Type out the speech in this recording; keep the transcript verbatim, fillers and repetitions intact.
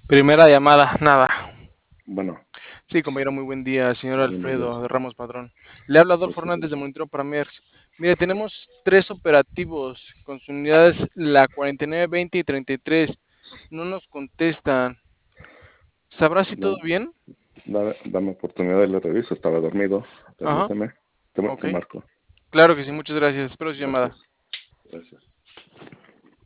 Primera llamada, nada. Bueno, Sí, compañero, muy buen día, señor buenos días. Alfredo de Ramos Padrón. Le habla Adolfo Pues, Hernández de Monitoreo para Mers. Mire, tenemos tres operativos con sus unidades, la cuarenta y nueve, veinte y treinta y tres. No nos contestan. ¿Sabrá si todo no, bien? da- dame oportunidad de lo reviso. Estaba dormido. Ajá, Permíteme. Te, ok. te marco. Claro que sí, muchas gracias. Espero su llamada. Gracias. Gracias.